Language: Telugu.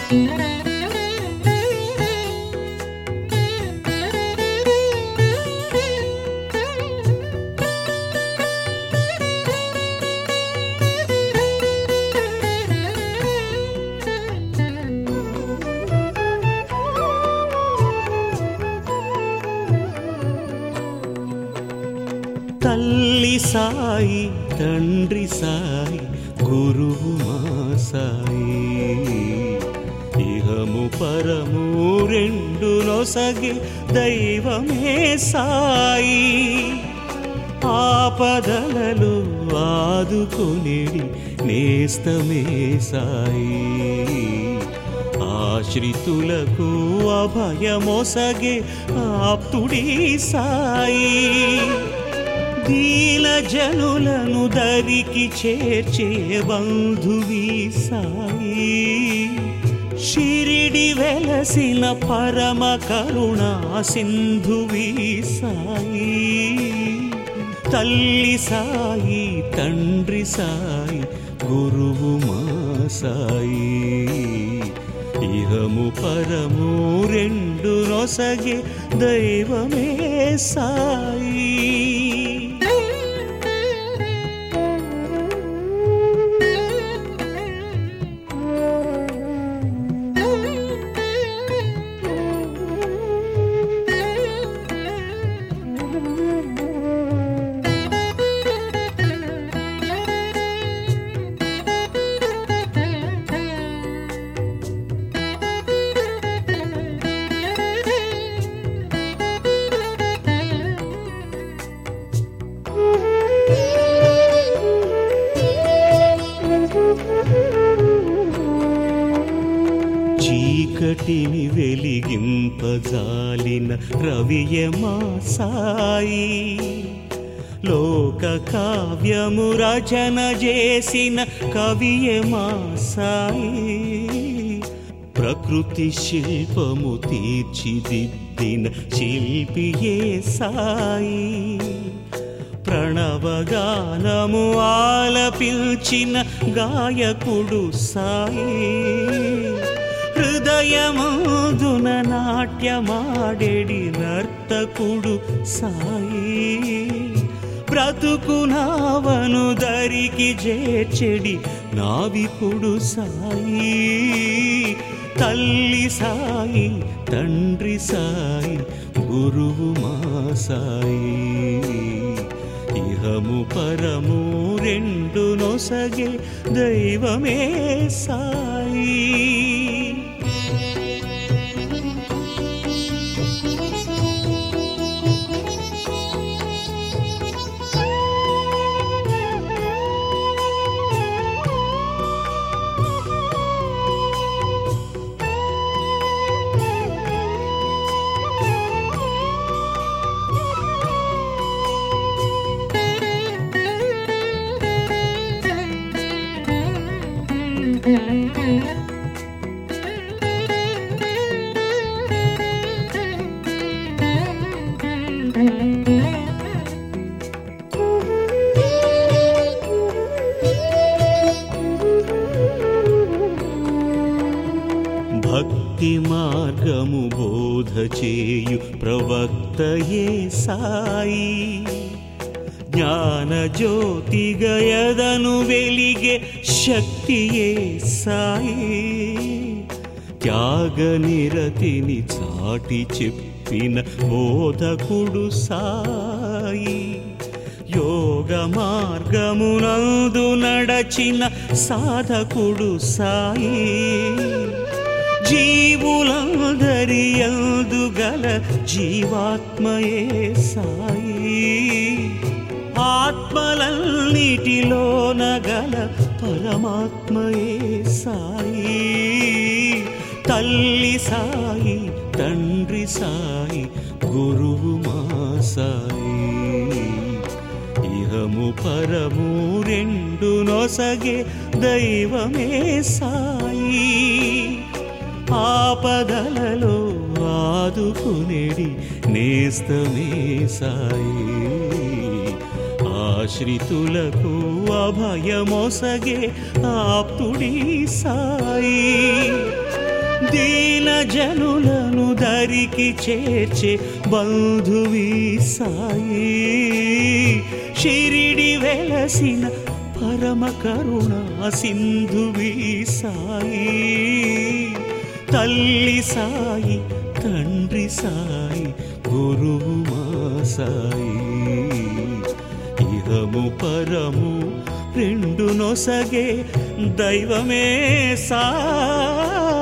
తల్లి సాయి తండ్రి సాయి గురువు మా సాయి, ఇహము పరము రెండు నొసగే దైవమే సాయి. ఆపదలలో ఆదుకొనిడి నేస్తమే సాయి, ఆశ్రితులకు అభయమొసగే ఆప్తుడి సాయి. దీన జనులను దరికి చేర్చే బంధువి సాయి, షిరిడి వెలసిన పరమ కరుణా సింధువి సాయి. తల్లి సాయి తండ్రి సాయి గురువు మా సాయి, ఇహము పరము రెండు నొసగే దైవమే సాయి. చీకటిని వెలిగింపజాలిన రవియే మా సాయి, లోక కావ్యము రచన చేసిన కవియే మా సాయి. ప్రకృతి శిల్పము తీర్చిదిద్దిన శిల్పియే సాయి, ప్రణవగానము ఆలపించిన గాయకుడు సాయి. హృదయమందున నాట్యమాడెడి నర్తకుడు సాయి, బ్రతుకునావను దరికి చేర్చెడి నావికుడు సాయి. తల్లి సాయి తండ్రి సాయి గురువు మా సాయి, ఇహము పరము రెండు నొసగే దైవమే సాయి. భక్తి మార్గము బోధ చేయు ప్రవక్తయే సాయి, జ్ఞాన జ్యోతి గయదను వెలిగే శక్తియే సాయి. త్యాగ నిరతిని చాటి చెప్పిన బోధకుడు సాయి, యోగ మార్గమునందు నడచిన సాధకుడు సాయి. జీవులందరి యందు గల జీవాత్మయే సాయి, ఆత్మలన్నిటిలోన గల పరమాత్మయే సాయి. తల్లి సాయి తండ్రి సాయి గురువు మా సాయి, ఇహము పరము రెండు నొసగే దైవమే సాయి. ఆపదలలో ఆదుకునేడి నేస్తమే సాయి, ఆశ్రితులకు అభయమొసగే ఆప్తుడి సాయి. దీన జనులను దరికి చేర్చే బంధువీ సాయి షిరిడి వెలసిన పరమ కరుణా సింధువీ సాయి తల్లి సాయి తండ్రి సాయి గురువు మా సాయి ఇహము పరము రెండు నొసగే దైవమే సాయి.